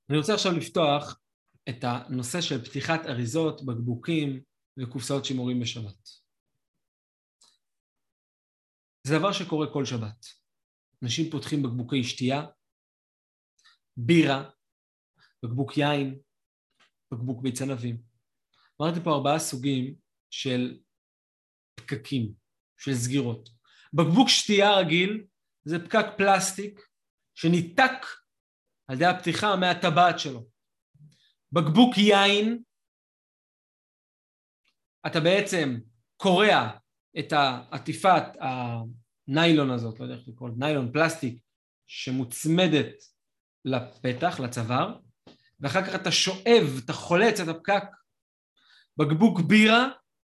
אני רוצה עכשיו לפתוח את הנושא של פתיחת אריזות, בקבוקים וקופסאות שימורים בשבת. זה דבר שקורה כל שבת. אנשים פותחים בקבוקי שתייה, בירה, בקבוק יין, בקבוק ביצי ענבים. אמרתי פה 4 סוגים של פקקים, של סגירות. בקבוק שתייה רגיל זה פקק פלסטיק שניתק על ידי הפתיחה מהטבעת שלו. בקבוק יין, אתה בעצם קורע את העטיפת הניילון הזאת, לא יודע איך לקרוא, ניילון פלסטיק, שמוצמדת לפתח, לצוואר, ואחר כך אתה שואב, אתה חולץ את הפקק. בקבוק בירה,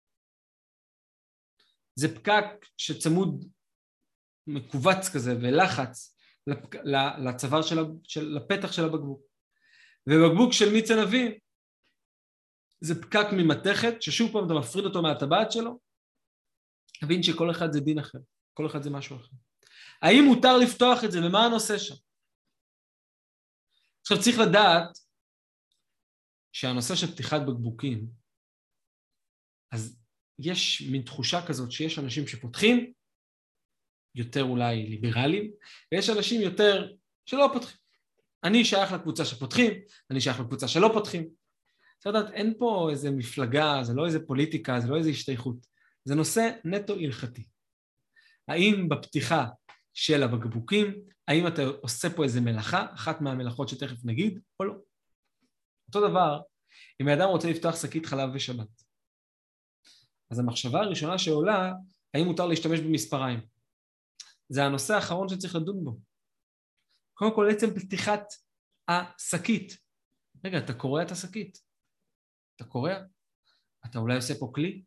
זה פקק שצמוד מקובץ כזה ולחץ לצוואר לפתח של הבקבוק. ובקבוק של מיץ ענבים, זה פקק ממתכת, ששוב פעם אתה מפריד אותו מהטבעת שלו, תבין שכל אחד זה דין אחר, כל אחד זה משהו אחר. האם מותר לפתוח את זה, ומה הנושא שם? עכשיו צריך לדעת, שהנושא של פתיחת בקבוקים, אז יש מין תחושה כזאת שיש אנשים שפותחים, יותר אולי ליברליים, ויש אנשים יותר שלא פותחים. אני שייך לקבוצה שפותחים, אני שייך לקבוצה שלא פותחים. זאת אומרת, אין פה איזה מפלגה, זה לא איזה פוליטיקה, זה לא איזה השתייכות. זה נושא נטו הלכתי. האם בפתיחה של הבקבוקים, האם אתה עושה פה איזה מלאכה, אחת מהמלאכות שתכף נגיד, או לא? אותו דבר, אם האדם רוצה לפתוח שקית חלב ושבת. אז המחשבה הראשונה שעולה, האם מותר להשתמש במספריים? זה הנושא האחרון שצריך לדון בו. קודם כל, עצם פתיחת השקית. רגע, אתה קורא את השקית? אתה קורא? אתה אולי עושה פה כלי?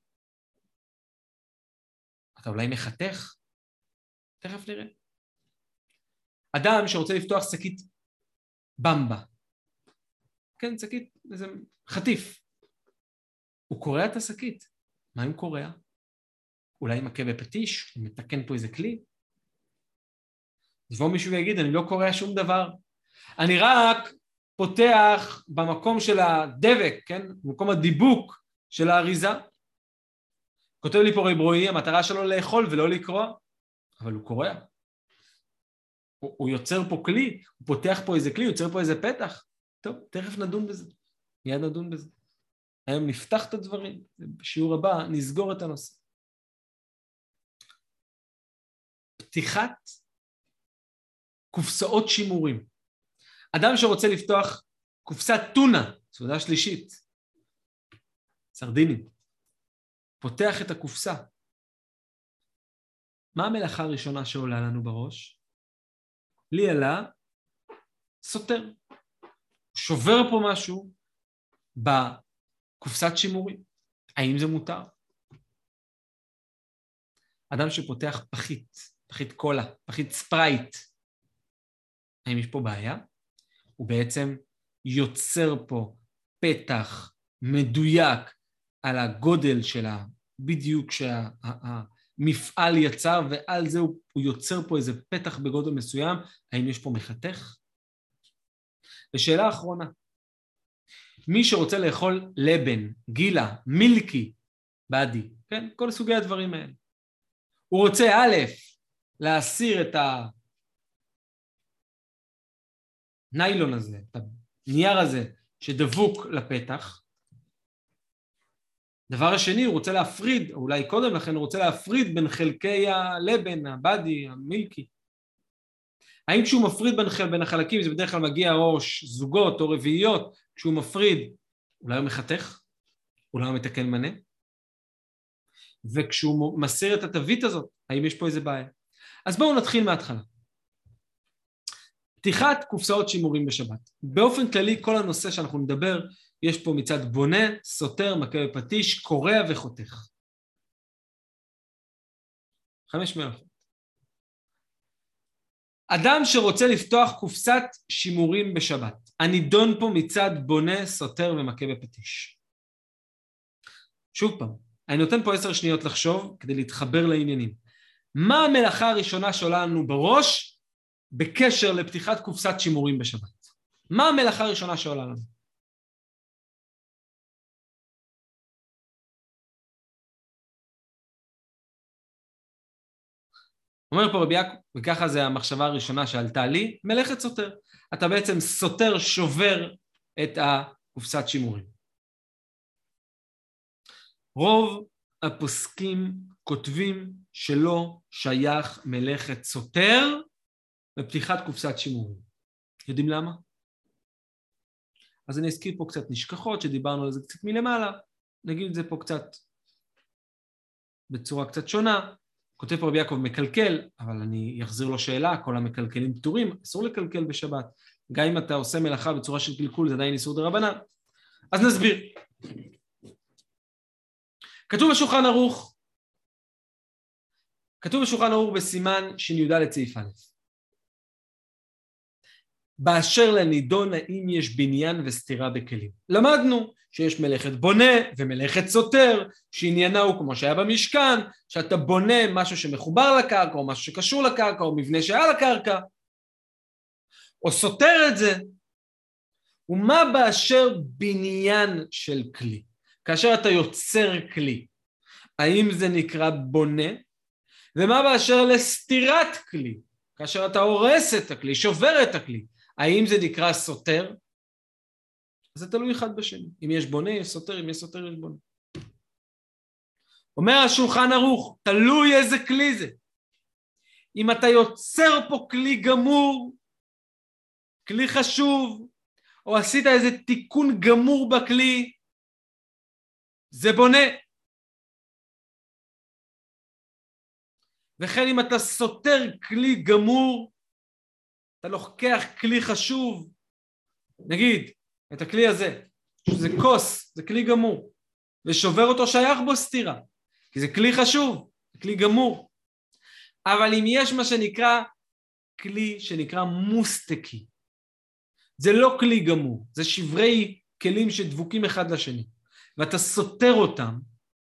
אתה אולי מחתך? תכף נראה. אדם שרוצה לפתוח שקית במבה. כן, שקית, איזה חטיף. הוא קורא את השקית. מה אם קורא? אולי מכה בפטיש, הוא מתקן פה איזה כלי? יבוא מישהו ויגיד, אני לא קורא שום דבר. אני רק פותח במקום של הדבק, כן? במקום הדיבוק של האריזה. כותב לי פה רב רועי, המטרה שלו לאכול ולא לקרוא, אבל הוא קורא. הוא יוצר פה כלי, הוא פותח פה איזה כלי, הוא יוצר פה איזה פתח. טוב, תכף נדון בזה. מיד נדון בזה. היום נפתח את הדברים, בשיעור הבא נסגור את הנושא. פתיחת קופסאות שימורים. אדם שרוצה לפתוח קופסת טונה, סעודה שלישית, סרדינים, פותח את הקופסה. מה המלאכה הראשונה שעולה לנו בראש? לי עלה סותר. שובר פה משהו בקופסת שימורים. האם זה מותר? אדם שפותח פחית קולה, פחית ספרייט, האם יש פה בעיה? הוא בעצם יוצר פה פתח מדויק על הגודל שלה, בדיוק שהמפעל יצר, ועל זה הוא יוצר פה איזה פתח בגודל מסוים. האם יש פה מחתך? ושאלה אחרונה, מי שרוצה לאכול לבן, גילה, מילקי, בדי, כן? כל סוגי הדברים האלה. הוא רוצה א', להסיר את הניילון הזה, את הנייר הזה שדבוק לפתח. דבר השני, הוא רוצה להפריד, אולי קודם לכן הוא רוצה להפריד בין חלקי הלבן, הבדי, המילקי. האם כשהוא מפריד בין החלקים, זה בדרך כלל מגיע או זוגות או רביעיות, כשהוא מפריד, אולי הוא מחתך, אולי הוא מתקן מנה, וכשהוא מסיר את התווית הזאת, האם יש פה איזה בעיה? אז בואו נתחיל מההתחלה. פתיחת קופסאות שימורים בשבת. באופן כללי, כל הנושא שאנחנו נדבר, יש פה מצד בונה, סותר, מכה בפטיש, קורע וחותך. 5 מלאכות. אדם שרוצה לפתוח קופסת שימורים בשבת, הנידון פה מצד בונה, סותר ומכה בפטיש. שוב פעם, אני נותן פה 10 שניות לחשוב כדי להתחבר לעניינים. מה המלאכה הראשונה שעולה לנו בראש בקשר לפתיחת קופסת שימורים בשבת? מה המלאכה הראשונה שעולה לנו? אומר פה רבי יעקב, וככה זה המחשבה הראשונה שעלתה לי, מלאכת סותר. אתה בעצם סותר, שובר את הקופסת שימורים. רוב הפוסקים כותבים שלא שייך מלאכת סותר בפתיחת קופסת שימורים. יודעים למה? אז אני אזכיר פה קצת נשכחות, שדיברנו על זה קצת מלמעלה, נגיד את זה פה קצת בצורה קצת שונה. כותב פה רבי יעקב מקלקל, אבל אני אחזיר לו שאלה, כל המקלקלים פטורים, אסור לקלקל בשבת. גם אם אתה עושה מלאכה בצורה של קלקול, זה עדיין איסור דרבנן. אז נסביר. כתוב בשולחן ערוך בסימן שי"ד סעיף א'. באשר לנידון האם יש בניין וסתירה בכלים. למדנו שיש מלאכת בונה ומלאכת סותר, שעניינה הוא כמו שהיה במשכן, שאתה בונה משהו שמחובר לקרקע, או משהו שקשור לקרקע, או מבנה שהיה לקרקע, או סותר את זה. ומה באשר בניין של כלי? כאשר אתה יוצר כלי, האם זה נקרא בונה? ומה באשר לסתירת כלי? כאשר אתה הורס את הכלי, שובר את הכלי, האם זה נקרא סותר? זה תלוי אחד בשני. אם יש בונה, יש סותר, אם יש סותר, יש בונה. אומר השולחן ערוך, תלוי איזה כלי זה. אם אתה יוצר פה כלי גמור, כלי חשוב, או עשית איזה תיקון גמור בכלי, זה בונה. וכן אם אתה סותר כלי גמור, אתה לוקח כלי חשוב, נגיד, את הכלי הזה, שזה כוס, זה כלי גמור, ושובר אותו, שייך בו סתירה, כי זה כלי חשוב, זה כלי גמור. אבל אם יש מה שנקרא כלי שנקרא מוסטקי, זה לא כלי גמור, זה שברי כלים שדבוקים אחד לשני, ואתה סותר אותם,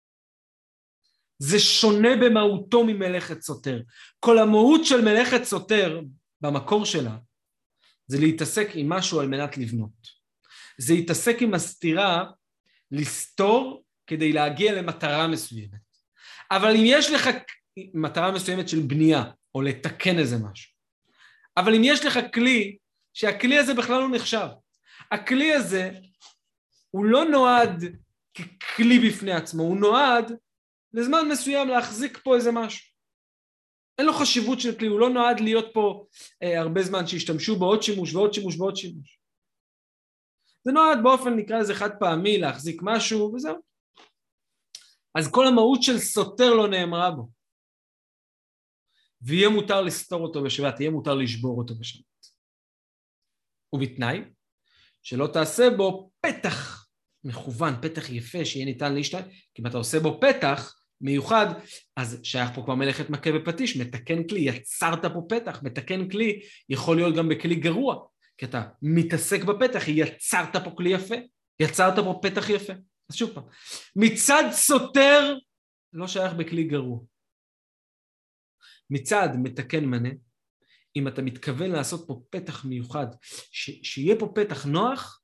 זה שונה במהותו ממלאכת סותר. כל המהות של מלאכת סותר, במקור שלה, זה להתעסק עם משהו על מנת לבנות. זה להתעסק עם הסתירה, לסתור כדי להגיע למטרה מסוימת. אבל אם יש לך מטרה מסוימת של בנייה, או לתקן איזה משהו, אבל אם יש לך כלי, שהכלי הזה בכלל לא נחשב, הכלי הזה הוא לא נועד ככלי בפני עצמו, הוא נועד לזמן מסוים להחזיק פה איזה משהו. אין לו חשיבות של כלי, הוא לא נועד להיות פה הרבה זמן שישתמשו בעוד שימוש ועוד שימוש ועוד שימוש. זה נועד באופן נקרא לזה חד פעמי להחזיק משהו וזהו. אז כל המהות של סותר לא נאמרה בו. ויהיה מותר לסתור אותו בשבת, יהיה מותר לשבור אותו בשבת. ובתנאי שלא תעשה בו פתח מכוון, פתח יפה שיהיה ניתן להשתמש, כי אם אתה עושה בו פתח מיוחד, אז שייך פה כבר מלאכת מכה בפטיש, מתקן כלי, יצרת פה פתח, מתקן כלי, יכול להיות גם בכלי גרוע, כי אתה מתעסק בפתח, יצרת פה כלי יפה, יצרת פה פתח יפה. אז שוב פעם, מצד סותר לא שייך בכלי גרוע. מצד מתקן מנה, אם אתה מתכוון לעשות פה פתח מיוחד, שיהיה פה פתח נוח,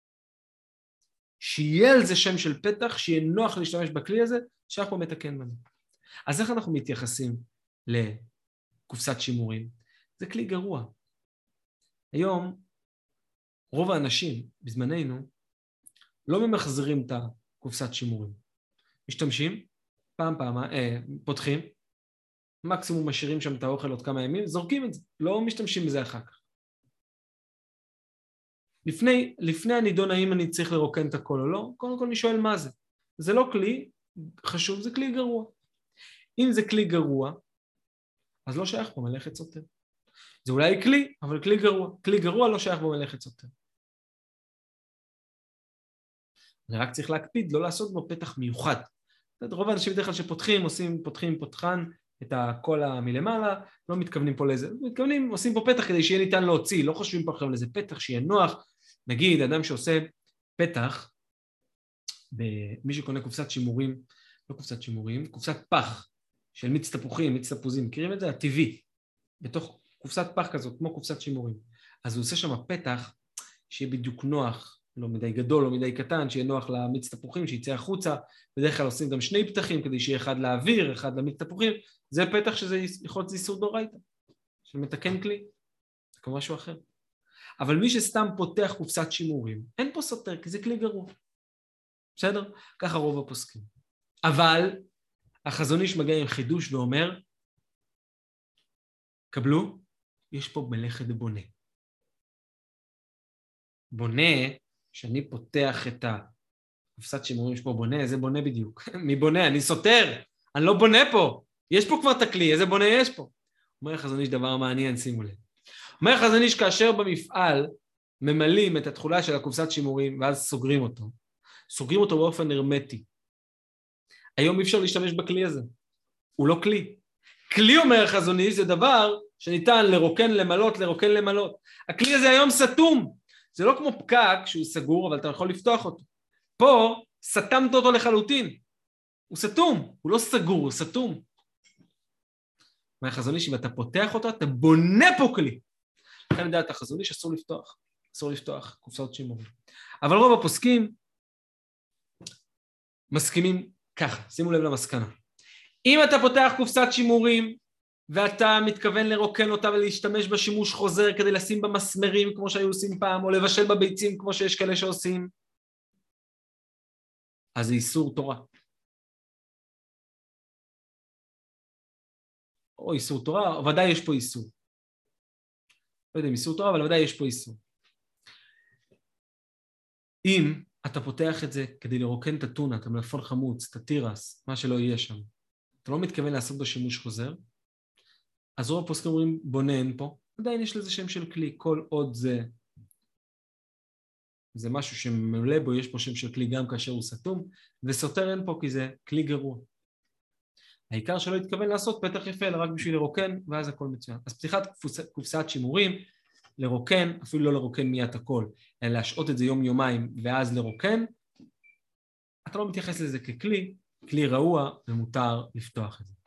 שיהיה על זה שם של פתח, שיהיה נוח להשתמש בכלי הזה, שייך פה מתקן מנה. אז איך אנחנו מתייחסים לקופסת שימורים? זה כלי גרוע. היום, רוב האנשים בזמננו, לא ממחזרים את הקופסת שימורים. משתמשים, פותחים, מקסימום משאירים שם את האוכל עוד כמה ימים, זורקים את זה, לא משתמשים בזה אחר כך. לפני הנידון האם אני צריך לרוקן את הכל או לא, קודם כל אני שואל מה זה. זה לא כלי חשוב, זה כלי גרוע. אם זה כלי גרוע, אז לא שייך פה מלאכת סותר. זה אולי כלי, אבל כלי גרוע. כלי גרוע לא שייך בו מלאכת סותר. אני רק צריך להקפיד, לא לעשות בו פתח מיוחד. רוב האנשים בדרך כלל שפותחים, פותחן את הכל מלמעלה, לא מתכוונים פה לזה, מתכוונים, עושים פה פתח כדי שיהיה ניתן להוציא, לא חושבים פה עכשיו לזה פתח, שיהיה נוח. נגיד, אדם שעושה פתח, מי שקונה קופסת שימורים, לא קופסת שימורים, קופסת פח של מיץ תפוחים, מיץ תפוזים, מכירים את זה? הטבעי, בתוך קופסת פח כזאת, כמו קופסת שימורים. אז הוא עושה שם פתח שיהיה בדיוק נוח, לא מדי גדול, לא מדי קטן, שיהיה נוח למיץ תפוחים, שיצא החוצה, בדרך כלל עושים גם שני פתחים, כדי שיהיה אחד לאוויר, אחד למיץ תפוחים, זה פתח שזה יכול להיות איסור דאורייתא, שמתקן כלי, זה כמו משהו אחר. אבל מי שסתם פותח קופסת שימורים, אין פה סותר, כי זה כלי גרוע. בסדר? ככה רוב הפוסקים. אבל החזון איש מגיע עם חידוש ואומר, קבלו, יש פה מלאכת בונה. בונה, שאני פותח את הקופסת שימורים שפה בונה, זה בונה בדיוק. מי בונה? אני סותר, אני לא בונה פה. יש פה כבר את הכלי, איזה בונה יש פה? אומר החזון איש דבר מעניין, שימו לב. אומר החזון איש כאשר במפעל ממלאים את התכולה של הקופסת שימורים ואז סוגרים אותו באופן הרמטי. היום אי אפשר להשתמש בכלי הזה. הוא לא כלי. כלי, אומר החזון איש, זה דבר שניתן לרוקן למלות. הכלי הזה היום סתום. זה לא כמו פקק שהוא סגור, אבל אתה יכול לפתוח אותו. פה סתמת אותו לחלוטין. הוא סתום, הוא לא סגור, הוא סתום. אומר החזון איש, אם אתה פותח אותו, אתה בונה פה כלי. לכן לדעת החזון איש, אסור לפתוח קופסאות שימורים. אבל רוב הפוסקים מסכימים ככה, שימו לב למסקנה. אם אתה פותח קופסת שימורים, ואתה מתכוון לרוקן אותה ולהשתמש בשימוש חוזר כדי לשים במסמרים כמו שהיו עושים פעם, או לבשל בביצים כמו שיש כאלה שעושים, אז זה איסור תורה. או איסור תורה, או ודאי יש פה איסור. לא יודע אם איסור תורה, אבל ודאי יש פה איסור. אם אתה פותח את זה כדי לרוקן את הטונה, את המלפון חמוץ, את התירס, מה שלא יהיה שם, אתה לא מתכוון לעשות בשימוש חוזר, אז רוב הפוסקים אומרים בונן פה, עדיין יש לזה שם של כלי, כל עוד זה משהו שממלא בו, יש פה שם של כלי גם כאשר הוא סתום, וסותר אין פה כי זה כלי גרוע. העיקר שלא התכוון לעשות פתח יפה, אלא רק בשביל לרוקן, ואז הכל מצוין. אז פתיחת קופסת שימורים, לרוקן, אפילו לא לרוקן מיד הכל, אלא להשעות את זה יום-יומיים, ואז לרוקן, אתה לא מתייחס לזה ככלי, כלי רעוע, ומותר לפתוח את זה.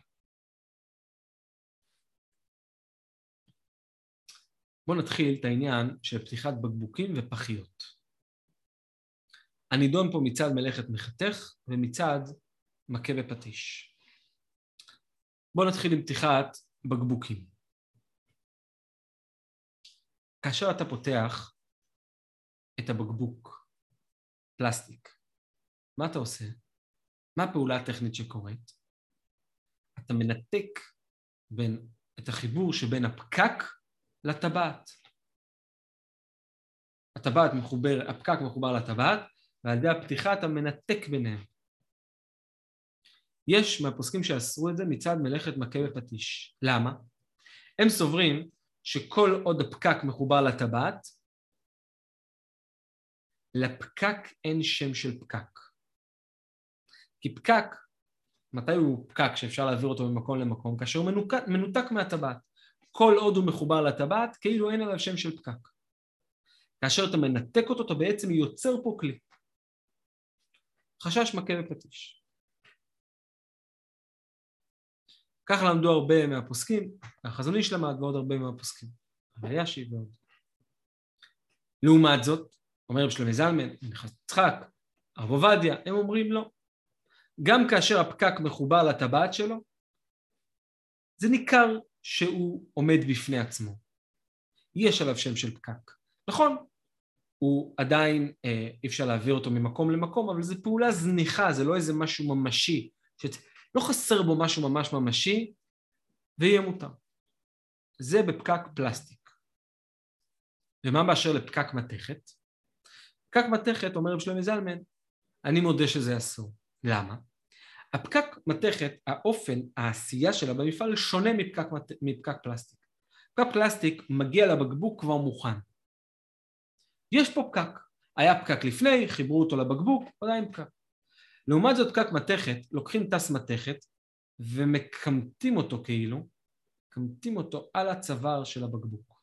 בואו נתחיל את העניין של פתיחת בקבוקים ופחיות. הנידון פה מצד מלאכת מחתך ומצד מכה ופטיש. בואו נתחיל עם פתיחת בקבוקים. כאשר אתה פותח את הבקבוק פלסטיק, מה אתה עושה? מה הפעולה הטכנית שקורית? אתה מנתק את החיבור שבין הפקק לטבעת. הפקק מחובר לטבעת, ועל ידי הפתיחה אתה מנתק ביניהם. יש מהפוסקים שאסרו את זה מצד מלאכת מכה ופטיש. למה? הם סוברים שכל עוד הפקק מחובר לטבעת, לפקק אין שם של פקק. כי פקק, מתי הוא פקק שאפשר להעביר אותו ממקום למקום? כאשר הוא מנותק מהטבעת. כל עוד הוא מחובר לטבעת, כאילו אין עליו שם של פקק. כאשר אתה מנתק אותו, אתה בעצם יוצר פה כלי. חשש מכה ופטיש. כך למדו הרבה מהפוסקים, החזון איש למד ועוד הרבה מהפוסקים. אלישיב ועוד. לעומת זאת, אומר רב שלמה זלמן, יצחק, הרב עובדיה, הם אומרים לא. גם כאשר הפקק מחובר לטבעת שלו, זה ניכר שהוא עומד בפני עצמו. יש עליו שם של פקק. נכון, הוא עדיין אי אפשר להעביר אותו ממקום למקום, אבל זו פעולה זניחה, זה לא איזה משהו ממשי, לא חסר בו משהו ממש ממשי, ויהיה מותר. זה בפקק פלסטיק. ומה באשר לפקק מתכת? פקק מתכת, אומר רב שלמה זלמן, אני מודה שזה אסור. למה? הפקק מתכת, האופן, העשייה שלה במפעל שונה מפקק פלסטיק. פקק פלסטיק מגיע לבקבוק כבר מוכן. יש פה פקק. היה פקק לפני, חיברו אותו לבקבוק, עדיין פקק. לעומת זאת פקק מתכת, לוקחים טס מתכת ומקמטים אותו כאילו, מקמטים אותו על הצוואר של הבקבוק.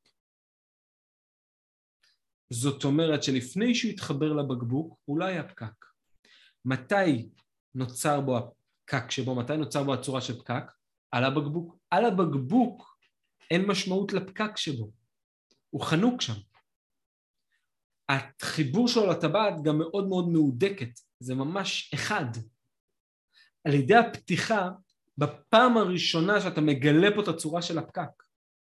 זאת אומרת שלפני שהוא יתחבר לבקבוק, הוא לא היה פקק. מתי נוצר בו הפקק שבו, מתי נוצר בו הצורה של פקק? על הבקבוק. על הבקבוק אין משמעות לפקק שבו. הוא חנוק שם. החיבור שלו לטבעת גם מאוד מאוד מהודקת, זה ממש אחד. על ידי הפתיחה, בפעם הראשונה שאתה מגלה פה את הצורה של הפקק.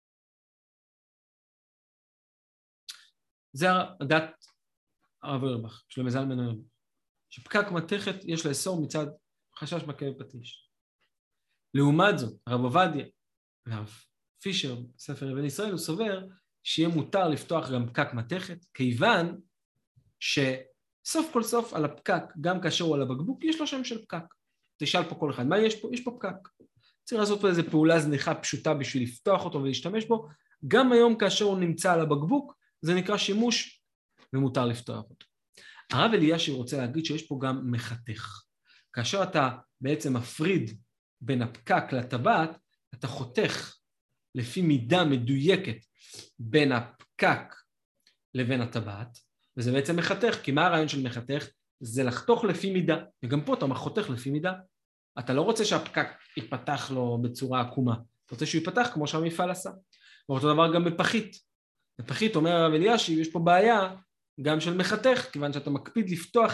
זה הדת הרב אוירבך, שלמה זלמן אוירבך, שפקק מתכת יש לאסור מצד חשש מכאב פטיש. לעומת זאת, הרב עובדיה והרב פישר, ספר אבן ישראל, הוא סובר שיהיה מותר לפתוח גם פקק מתכת, כיוון שסוף כל סוף על הפקק, גם כאשר הוא על הבקבוק, יש לו שם של פקק. תשאל פה כל אחד, מה יש פה? יש פה פקק. צריך לעשות פה איזו פעולה זניחה פשוטה בשביל לפתוח אותו ולהשתמש בו. גם היום כאשר הוא נמצא על הבקבוק, זה נקרא שימוש ומותר לפתוח אותו. הרב אלישיב רוצה להגיד שיש פה גם מחתך. כאשר אתה בעצם מפריד בין הפקק לטבעת, אתה חותך לפי מידה מדויקת בין הפקק לבין הטבעת, וזה בעצם מחתך, כי מה הרעיון של מחתך? זה לחתוך לפי מידה, וגם פה אתה חותך לפי מידה. אתה לא רוצה שהפקק ייפתח לו בצורה עקומה, אתה רוצה שהוא ייפתח כמו שהמפעל עשה. ואותו דבר גם בפחית. בפחית אומר הרב אלישיב, יש פה בעיה גם של מחתך, כיוון שאתה מקפיד לפתוח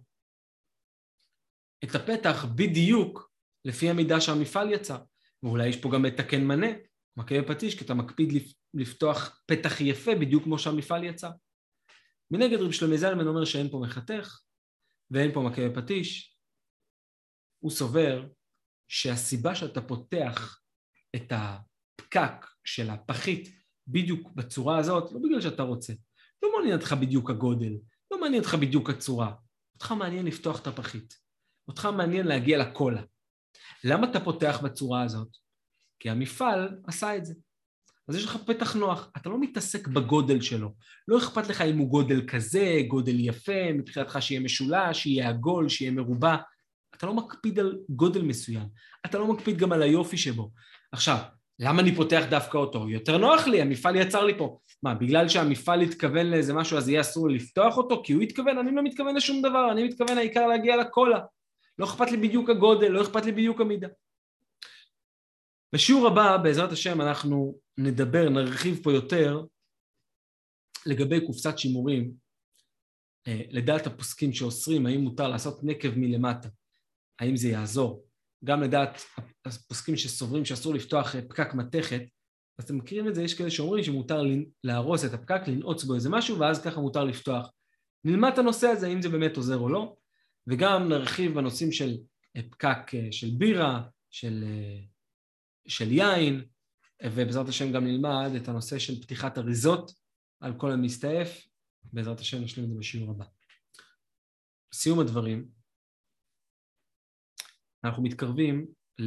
את הפתח בדיוק לפי המידה שהמפעל יצא. ואולי יש פה גם מתקן מנה, מכה בפטיש, כי אתה מקפיד לפתוח פתח יפה בדיוק כמו שהמפעל יצא. מנגד רב שלמה זלמן אומר שאין פה מחתך, ואין פה מכה בפטיש. הוא סובר שהסיבה שאתה פותח את הפקק של הפחית בדיוק בצורה הזאת, לא בגלל שאתה רוצה. לא מעניין אותך בדיוק הגודל, לא מעניין אותך בדיוק הצורה. אותך מעניין לפתוח את הפחית. אותך מעניין להגיע לקולה. למה אתה פותח בצורה הזאת? כי המפעל עשה את זה. אז יש לך פתח נוח, אתה לא מתעסק בגודל שלו. לא אכפת לך אם הוא גודל כזה, גודל יפה, מבחינתך שיהיה משולש, שיהיה עגול, שיהיה מרובע. אתה לא מקפיד על גודל מסוים. אתה לא מקפיד גם על היופי שבו. עכשיו, למה אני פותח דווקא אותו? יותר נוח לי, המפעל יצר לי פה. מה, בגלל שהמפעל התכוון לאיזה משהו, אז יהיה אסור לפתוח אותו? כי הוא התכוון, אני לא מתכוון לשום דבר, אני מתכוון העיקר להגיע לקולה. לא אכפת לי בדיוק הגודל, לא אכפת לי בדיוק המידה. בשיעור הבא, בעזרת השם, אנחנו נרחיב פה יותר לגבי קופסת שימורים, לדעת הפוסקים שאוסרים, האם מותר לעשות נקב מלמטה, האם זה יעזור. גם לדעת הפוסקים שסוברים שאסור לפתוח פקק מתכת, אז אתם מכירים את זה, יש כאלה שאומרים שמותר להרוס את הפקק, לנעוץ בו איזה משהו, ואז ככה מותר לפתוח. נלמד את הנושא הזה, האם זה באמת עוזר או לא, וגם נרחיב בנושאים של פקק של בירה, של יין, ובעזרת השם גם נלמד את הנושא של פתיחת אריזות על כל המסתעף, בעזרת השם נשלים את זה בשיעור הבא. סיום הדברים, אנחנו מתקרבים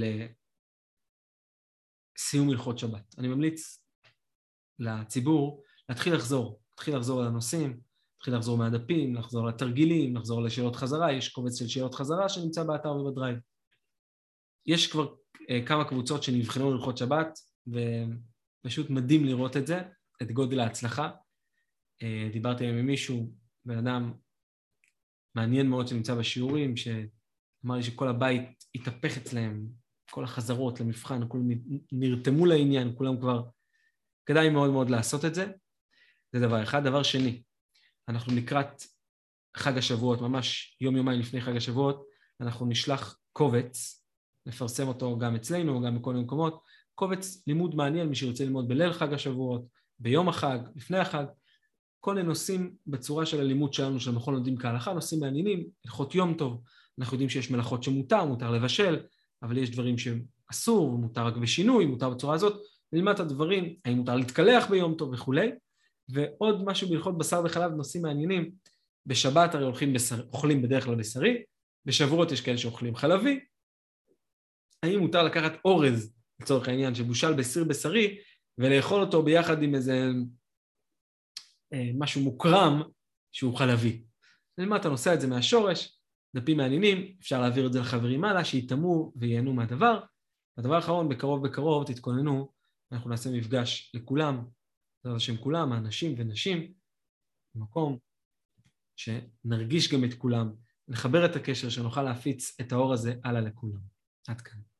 לסיום הלכות שבת. אני ממליץ לציבור להתחיל לחזור על הנושאים, להתחיל לחזור מהדפים, לחזור לתרגילים, לחזור לשאלות חזרה, יש קובץ של שאלות חזרה שנמצא באתר ובדרייב. יש כבר כמה קבוצות שנבחנו להלכות שבת, ופשוט מדהים לראות את זה, את גודל ההצלחה. דיברתי עם מישהו, בן אדם מעניין מאוד שנמצא בשיעורים, שאמר לי שכל הבית התהפך אצלהם, כל החזרות למבחן, כולם נרתמו לעניין, כולם כבר, כדאי מאוד מאוד לעשות את זה. זה דבר אחד. דבר שני, אנחנו לקראת חג השבועות, ממש יום-יומיים לפני חג השבועות, אנחנו נשלח קובץ, נפרסם אותו גם אצלנו, גם בכל מיני מקומות, קובץ לימוד מעניין, מי שירצה ללמוד בליל חג השבועות, ביום החג, לפני החג, כל מיני נושאים בצורה של הלימוד שלנו, של המכון לומדים כהלכה, נושאים מעניינים, הלכות יום טוב, אנחנו יודעים שיש מלאכות מותר לבשל, אבל יש דברים שאסור, מותר רק בשינוי, מותר בצורה הזאת, נלמד את הדברים, האם מותר להתקלח ביום טוב וכו'. ועוד משהו בהלכות בשר וחלב, נושאים מעניינים, בשבת הרי אוכלים בדרך כלל בשרי, בשבועות יש כאלה שאוכלים חלבי, האם מותר לקחת אורז, לצורך העניין, שבושל בסיר בשרי, ולאכול אותו ביחד עם איזה משהו מוקרם שהוא חלבי. נלמד את הנושא הזה מהשורש, דפים מעניינים, אפשר להעביר את זה לחברים הלאה, שיתאמו וייהנו מהדבר. הדבר האחרון, בקרוב תתכוננו, אנחנו נעשה מפגש לכולם, זה השם כולם, האנשים ונשים, במקום שנרגיש גם את כולם, נחבר את הקשר, שנוכל להפיץ את האור הזה הלאה לכולם. עד כאן.